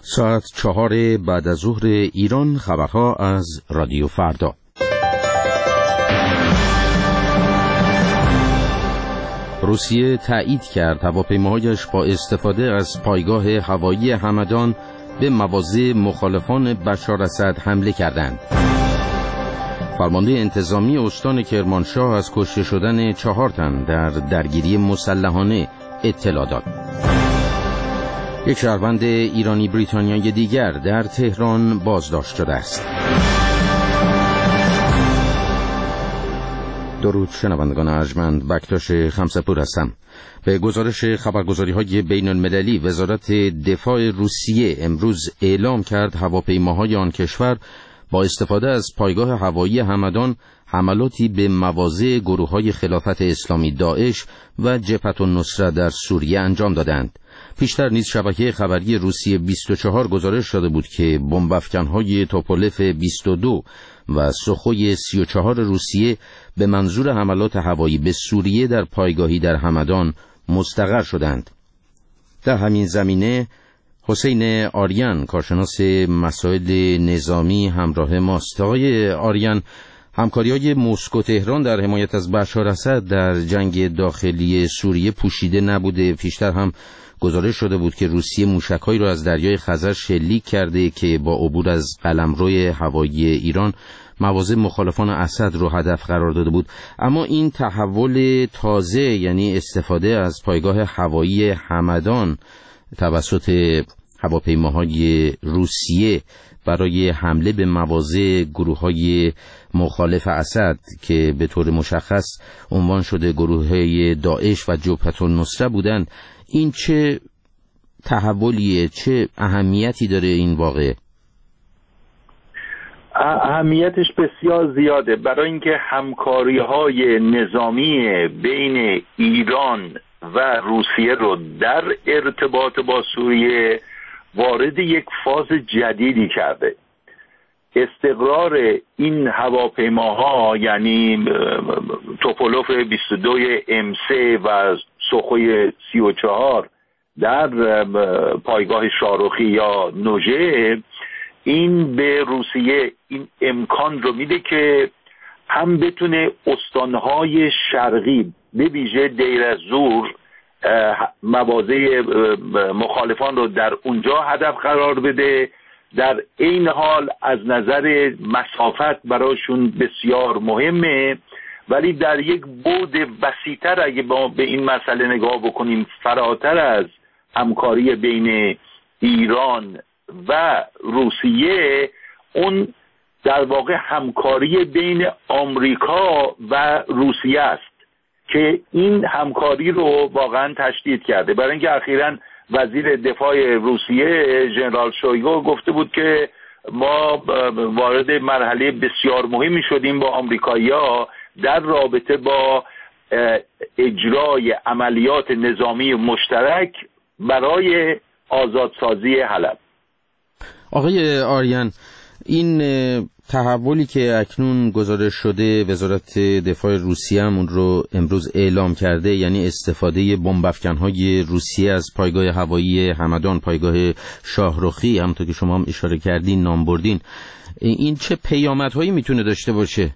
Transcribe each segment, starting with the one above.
ساعت 4 بعد از ظهر ایران. خبرها از رادیو فردا. روسیه تایید کرد هواپیماهایش با استفاده از پایگاه هوایی همدان به مواضع مخالفان بشار اسد حمله کردند. فرمانده انتظامی استان کرمانشاه از کشته شدن 4 تن در درگیری مسلحانه اطلاع داد. یک شهروند ایرانی بریتانیایی دیگر در تهران بازداشت شده است. درود شنوندگان ارجمند، بکتاش خمسه‌پور هستم. به گزارش خبرگزاری‌های بین‌المللی، وزارت دفاع روسیه امروز اعلام کرد هواپیماهای آن کشور با استفاده از پایگاه هوایی همدان حملاتی به مواضع گروه‌های خلافت اسلامی داعش و جبهة النصره در سوریه انجام دادند. پیشتر نیز شبکه خبری روسیه 24 گزارش داده بود که بمب‌افکن‌های توپولف 22 و سوخوی 34 روسیه به منظور حملات هوایی به سوریه در پایگاهی در همدان مستقر شدند. در همین زمینه حسین آریان، کارشناس مسائل نظامی، همراه ماست. آقای آریان، همکاری‌های مسکو تهران در حمایت از بشار اسد در جنگ داخلی سوریه پوشیده نبوده. پیشتر هم گزارش شده بود که روسیه موشک‌هایی را از دریای خزر شلیک کرده که با عبور از قلمروی هوایی ایران مواضع مخالفان اسد رو هدف قرار داده بود. اما این تحول تازه، یعنی استفاده از پایگاه هوایی همدان توسط هواپیماهای روسیه برای حمله به مواضع گروه‌های مخالف اسد که به طور مشخص عنوان شده گروه‌های داعش و جبهة النصره بودند، این چه تحولیه؟ چه اهمیتی داره این واقعه؟ اهمیتش بسیار زیاده، برای اینکه همکاری‌های نظامی بین ایران و روسیه رو در ارتباط با سوریه وارد یک فاز جدیدی کرده. استقرار این هواپیماها، یعنی توپولوف 22 M3 و سوخوی 34 در پایگاه شاروخی یا نوژه، این به روسیه این امکان رو میده که هم بتونه استانهای شرقی به ویژه دیر از-زور مواضع مخالفان رو در اونجا هدف قرار بده، در این حال از نظر مسافت براشون بسیار مهمه، ولی در یک بعد وسیع‌تر اگه با به این مسئله نگاه بکنیم، فراتر از همکاری بین ایران و روسیه، اون در واقع همکاری بین آمریکا و روسیه است که این همکاری رو واقعا تشدید کرده. برای اینکه اخیراً وزیر دفاع روسیه ژنرال شویگو گفته بود که ما وارد مرحله بسیار مهمی شدیم با آمریکایی‌ها در رابطه با اجرای عملیات نظامی مشترک برای آزادسازی حلب. آقای آریان، این تحولی که اکنون گزارش شده، وزارت دفاع روسیه هم اون رو امروز اعلام کرده، یعنی استفاده بمب‌افکن‌های روسیه از پایگاه هوایی همدان، پایگاه شاهرخی، همونطور که شما هم اشاره کردین، نام بردین، این چه پیامدهایی میتونه داشته باشه؟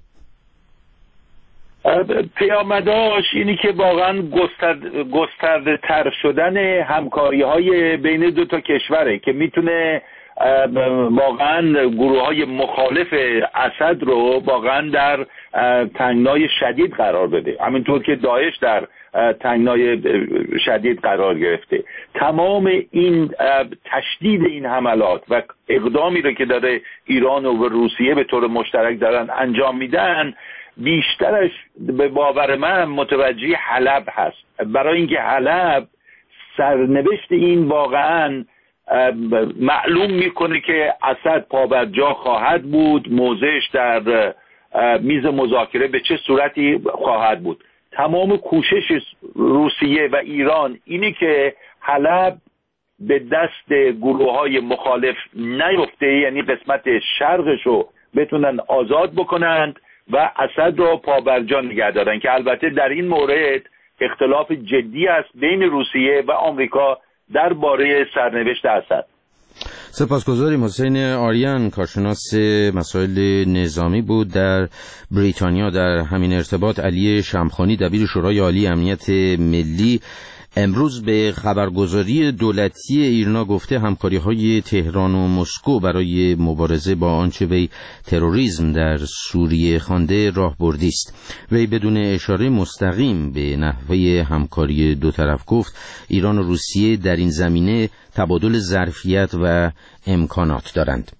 پیامدهاش اینی که واقعا گسترده تر شدن همکاری‌های بین دو تا کشوره که میتونه واقعا گروه‌های مخالف اسد رو واقعا در تنگنای شدید قرار بده، همینطور که داعش در تنگنای شدید قرار گرفته. تمام این تشدید این حملات و اقدامی رو که داره ایران و روسیه به طور مشترک دارن انجام میدن، بیشترش به باور من متوجه حلب هست، برای اینکه حلب سرنوشت این واقعا معلوم میکنه که اسد پابرجا خواهد بود، موضعش در میز مذاکره به چه صورتی خواهد بود. تمام کوشش روسیه و ایران اینه که حلب به دست گروه‌های مخالف نیفته، یعنی قسمت شرقش رو بتونن آزاد بکنند و اسد رو پابرجا نگه دارن، که البته در این مورد اختلاف جدی است بین روسیه و آمریکا درباره سرنوشت اسد. سپاسگزاریم. حسین آریان، کارشناس مسائل نظامی بود در بریتانیا. در همین ارتباط علی شمخانی، دبیر شورای عالی امنیت ملی، امروز به خبرگزاری دولتی ایرنا گفته همکاری‌های تهران و مسکو برای مبارزه با آنچه وی تروریسم در سوریه خوانده راهبردی است. وی بدون اشاره مستقیم به نحوه همکاری دو طرف گفت ایران و روسیه در این زمینه تبادل ظرفیت و امکانات دارند.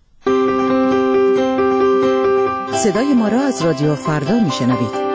صدای ما را از رادیو فردا میشنوید.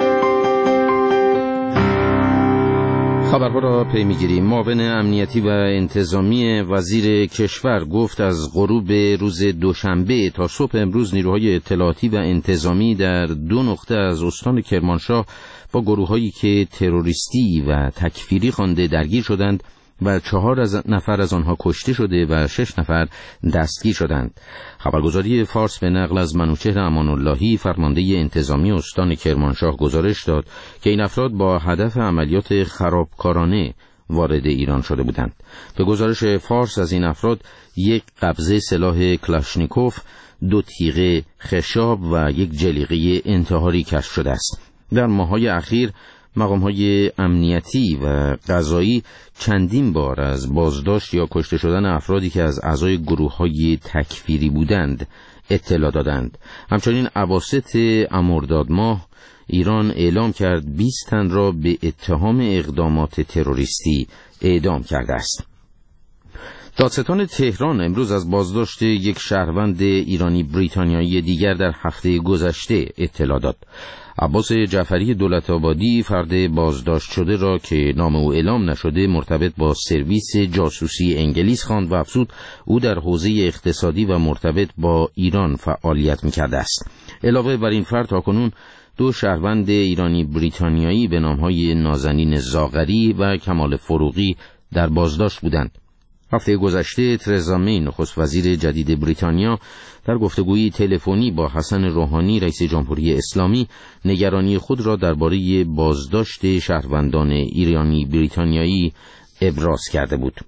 خبرها را پی میگیریم. معاون امنیتی و انتظامی وزیر کشور گفت از غروب روز دوشنبه تا صبح امروز نیروهای اطلاعاتی و انتظامی در 2 نقطه از استان کرمانشاه با گروه‌هایی که تروریستی و تکفیری خوانده درگیر شدند و 4 نفر از آنها کشته شده و 6 نفر دستگیر شدند. خبرگزاری فارس به نقل از منوچهر امان اللهی، فرمانده انتظامی استان کرمانشاه، گزارش داد که این افراد با هدف عملیات خرابکارانه وارد ایران شده بودند. به گزارش فارس از این افراد 1 قبضه سلاح کلاشنیکوف، 2 تیغه خشاب و 1 جلیقه انتحاری کشف شده است. در ماه‌های اخیر مقام‌های امنیتی و قضایی چندین بار از بازداشت یا کشته شدن افرادی که از اعضای گروه‌های تکفیری بودند اطلاع دادند. همچنین اواسط مرداد ماه ایران اعلام کرد 20 تن را به اتهام اقدامات تروریستی اعدام کرده است. دادستان تهران امروز از بازداشت 1 شهروند ایرانی بریتانیایی دیگر در هفته گذشته اطلاع داد. عباس جعفری دولت‌آبادی فرد بازداشت شده را که نام او اعلام نشده مرتبط با سرویس جاسوسی انگلیس خواند و افزود او در حوزه اقتصادی و مرتبط با ایران فعالیت می‌کرده است. علاوه بر این فرد تاکنون 2 شهروند ایرانی بریتانیایی به نام‌های نازنین زاغری و کمال فروغی در بازداشت بودند. هفته گذشته ترزا می، نخست وزیر جدید بریتانیا، در گفتگویی تلفنی با حسن روحانی رئیس جمهوری اسلامی نگرانی خود را درباره بازداشت شهروندان ایرانی بریتانیایی ابراز کرده بود.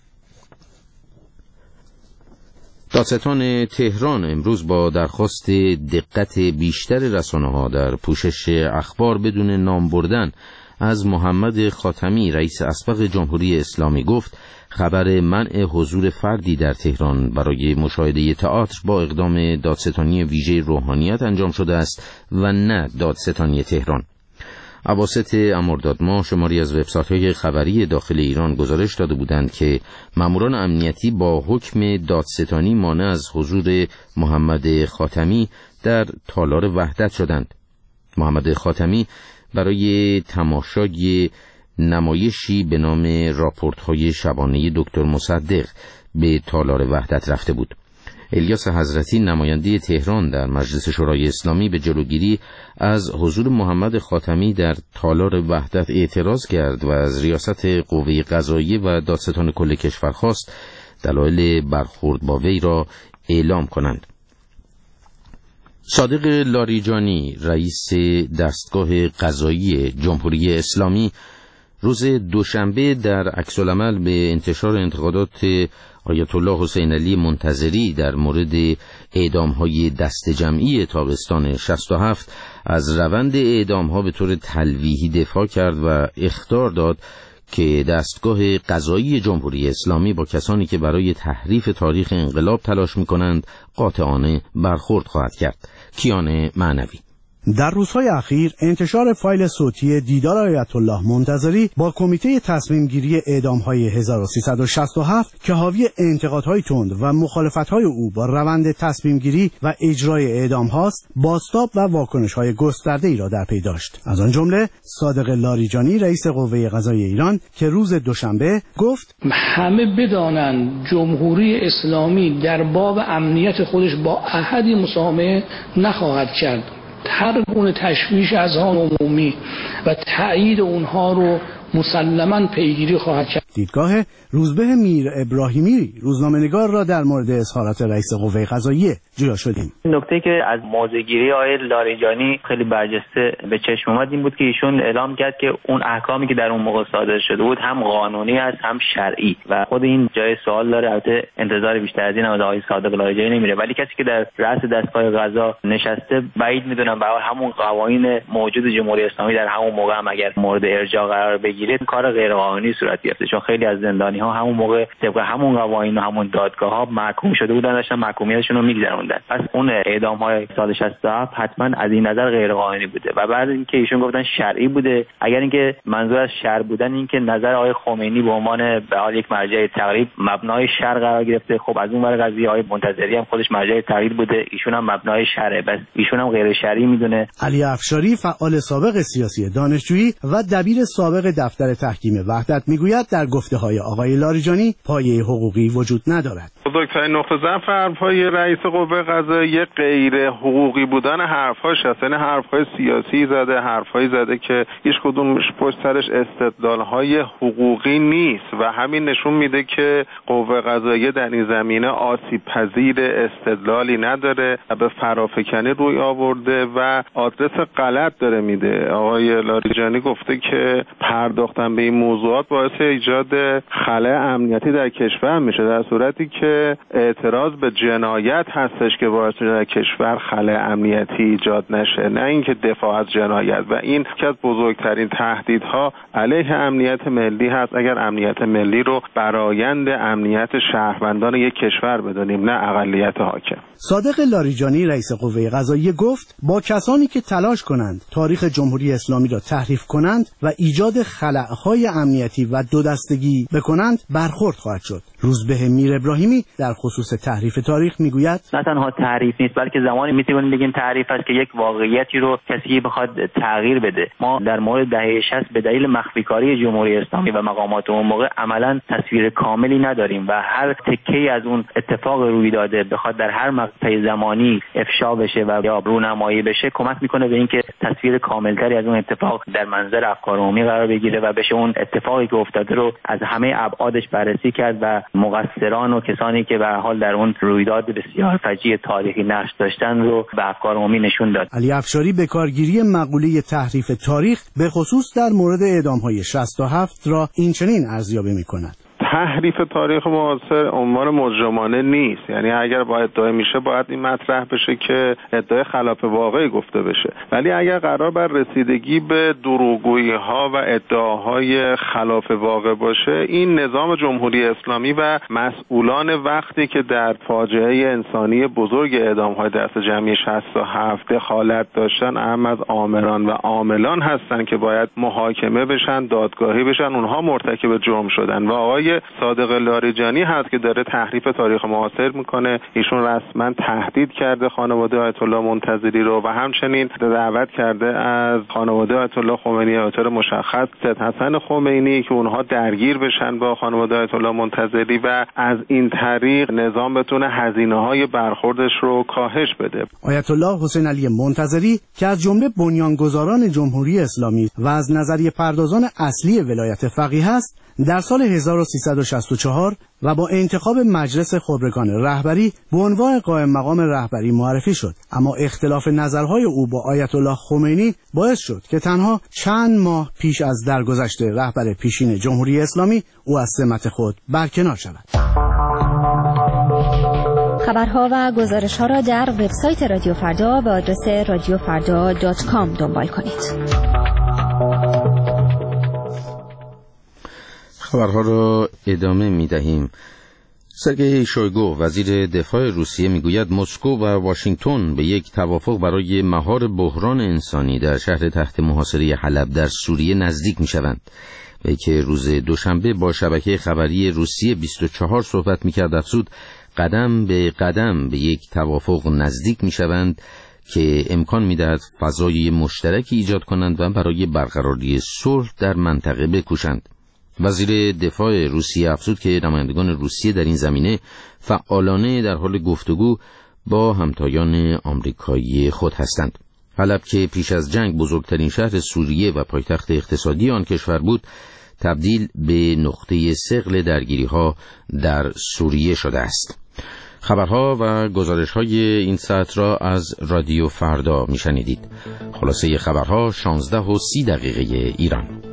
دادستان تهران امروز با درخواست دقت بیشتر رسانه‌ها در پوشش اخبار بدون نام بردن از محمد خاتمی رئیس اسبق جمهوری اسلامی گفت خبر منع حضور فردی در تهران برای مشاهده تئاتر با اقدام دادستانی ویژه روحانیت انجام شده است و نه دادستانی تهران. اواسط مرداد ماه شماری از وبسایت‌های خبری داخل ایران گزارش داده بودند که ماموران امنیتی با حکم دادستانی مانع از حضور محمد خاتمی در تالار وحدت شدند. محمد خاتمی برای تماشای نمایشی به نام راپورت‌های شبانه دکتر مصدق به تالار وحدت رفته بود. الیاس حضرتی نماینده تهران در مجلس شورای اسلامی به جلوگیری از حضور محمد خاتمی در تالار وحدت اعتراض کرد و از ریاست قوه قضاییه و دادستان کل کشور خواست دلایل برخورد با وی را اعلام کنند. صادق لاریجانی رئیس دستگاه قضایی جمهوری اسلامی روز دوشنبه در عکس‌العمل به انتشار انتقادات آیت الله حسین علی منتظری در مورد اعدام‌های دست جمعی تابستان 67 از روند اعدام‌ها به طور تلویحی دفاع کرد و اخطار داد که دستگاه قضایی جمهوری اسلامی با کسانی که برای تحریف تاریخ انقلاب تلاش می‌کنند قاطعانه برخورد خواهد کرد. کیان معنوی. در روزهای اخیر انتشار فایل صوتی دیدار آیت الله منتظری با کمیته تصمیم گیری اعدام‌های 1367 که حاوی انتقادهای تند و مخالفت‌های او با روند تصمیم گیری و اجرای اعدام هاست، بازتاب و واکنش‌های گسترده‌ای را در پی داشت. از آن جمله صادق لاریجانی رئیس قوه قضاییه ایران که روز دوشنبه گفت همه بدانند جمهوری اسلامی در باب امنیت خودش با احدی مسامحه نخواهد کرد. هر گونه تشویش اذهان عمومی و تأیید اونها رو مسلماً پیگیری خواهد کرد. دیدگاه روزبه میر ابراهیمی روزنامه‌نگار را در مورد اظهارات رئیس قوه قضاییه جویا شدیم. نکته که از موضع‌گیری آقای لاریجانی خیلی برجسته به چشم اومد این بود که ایشون اعلام کرد که اون احکامی که در اون موقع صادر شده بود هم قانونی است هم شرعی و خود این جای سوال داره. البته انتظار بیشتر از این از آقای صادق لاریجانی نمیره، ولی کسی که در رأس دستگاه قضا نشسته بعید میدونم به همون قوانین موجود جمهوری اسلامی در همون موقع هم اگر مورد ارجاع قرار بگیره کار غیرقانونی صورت گرفته، چون خیلی از زندانی‌ها همون موقع طبق همون قوانین و همون دادگاه‌ها محکوم شده بودن، داشتن محکومیتشون رو می‌گذروندن. پس اون اعدام‌های سال 67 حتما از این نظر غیرقانونی بوده و بعد اینکه ایشون گفتن شرعی بوده، اگر اینکه منظور از شرع بودن این که نظر آقای خمینی به عنوان به حال یک مرجع تقلید مبنای شرع قرار گرفته، خب از اون ور قضیه آقای منتظری هم خودش مرجع تقلید بوده، ایشون هم مبنای شرع، بس ایشون هم غیر شرعی میدونه. علی افشاری فعال سابق سیاسی دانشجویی و دبیر سابق دفتر تحکیم وحدت میگوید در گفته‌های آقای لاریجانی پایه حقوقی وجود ندارد. بزرگترین نقطه ضعف حرف‌های رئیس قوه قضاییه غیر حقوقی بودن حرف‌هاش است. یعنی حرف‌های سیاسی زده، حرف‌هایی زده که هیچ کدومش پشت سرش استدلال‌های حقوقی نیست و همین نشون میده که قوه قضاییه در این زمینه آسیب‌پذیر استدلالی نداره و به فرافکنی روی آورده و آدرس غلط داره میده. آقای لاریجانی گفته که پرداختن به این موضوعات باعث ایجاد خلأ امنیتی در کشور میشه، در صورتی که اعتراض به جنایت هستش که باعث در کشور خلأ امنیتی ایجاد نشه، نه اینکه دفاع از جنایت. و این که از بزرگترین تهدیدها علیه امنیت ملی هست. اگر امنیت ملی رو برآیند امنیت شهروندان یک کشور بدونیم، نه اقلیت حاکم. صادق لاریجانی رئیس قوه قضاییه گفت با کسانی که تلاش کنند تاریخ جمهوری اسلامی را تحریف کنند و ایجاد خلأهای امنیتی و دو دستگی بکنند برخورد خواهد شد. روزبه میر ابراهیمی در خصوص تحریف تاریخ میگوید نه تنها تحریف نیست بلکه زمانی میتونیم بگیم تحریف است که یک واقعیتی رو کسی بخواد تغییر بده. ما در مورد دهه 60 به دلیل مخفیکاری جمهوری اسلامی و مقامات اون موقع عملاً تصویر کاملی نداریم و هر تکه‌ای از اون اتفاق روی داده بخواد در هر مقطع زمانی افشا بشه و یا رونمایی بشه کمک میکنه به اینکه تصویر کاملتری از اون اتفاق در منظر افکار عمومی قرار بگیره و بشه اون اتفاقی که افتاده رو از همه ابعادش بررسی کرد و مقصران و کسانی که به هر حال در اون رویداد بسیار فجیع تاریخی نقش داشتن رو به افکار عمومی نشون داد. علی افشاری به کارگیری مقوله تحریف تاریخ به خصوص در مورد اعدام‌های 67 را اینچنین ارزیابی می‌کند: تحریف تاریخ معاصر عنوان مجرمانه نیست. یعنی اگر با ادعای میشه باید این مطرح بشه که ادعای خلاف واقع گفته بشه، ولی اگر قرار بر رسیدگی به دروغگویی ها و ادعاهای خلاف واقع باشه، این نظام جمهوری اسلامی و مسئولان وقتی که در فاجعه انسانی بزرگ اعدام‌های دست جمعی 67 دخالت داشتن، اهم از آمران و عاملان هستن که باید محاکمه بشن، دادگاهی بشن، اونها مرتکب جرم شدن و آقای صادق لاریجانی هست که داره تحریف تاریخ معاصر میکنه. ایشون رسما تهدید کرده خانواده آیت الله منتظری رو و همچنین دعوت کرده از خانواده آیت الله خمینی به طور مشخص سید حسن خمینی که اونها درگیر بشن با خانواده آیت الله منتظری و از این طریق نظام بتونه هزینه‌های برخوردش رو کاهش بده. آیت الله حسین علی منتظری که از جمله بنیانگذاران جمهوری اسلامی و از نظریه پردازان اصلی ولایت فقیه است، در سال 1364 و با انتخاب مجلس خبرگان رهبری به عنوان قائم مقام رهبری معرفی شد، اما اختلاف نظرهای او با آیت الله خمینی باعث شد که تنها چند ماه پیش از درگذشت رهبر پیشین جمهوری اسلامی او از سمت خود برکنار شود. خبرها و گزارش‌ها را در وبسایت رادیو فردا به آدرس radiofarda.com دنبال کنید. خبرها را ادامه می دهیم. سرگئی شویگو وزیر دفاع روسیه میگوید مسکو و واشنگتن به یک توافق برای مهار بحران انسانی در شهر تحت محاصره حلب در سوریه نزدیک می شوند. و که روز دوشنبه با شبکه خبری روسیه 24 صحبت می کرد افزود قدم به قدم به یک توافق نزدیک می شوند که امکان می دهد فضای مشترکی ایجاد کنند و برای برقراری صلح در منطقه بکوشند. وزیر دفاع روسیه افزود که نمایندگان روسیه در این زمینه فعالانه در حال گفتگو با همتایان آمریکایی خود هستند. حلب که پیش از جنگ بزرگترین شهر سوریه و پایتخت اقتصادی آن کشور بود، تبدیل به نقطه ثقل درگیری‌ها در سوریه شده است. خبرها و گزارش‌های این ساعت را از رادیو فردا میشنیدید. خلاصه خبرها 16:30 ایران.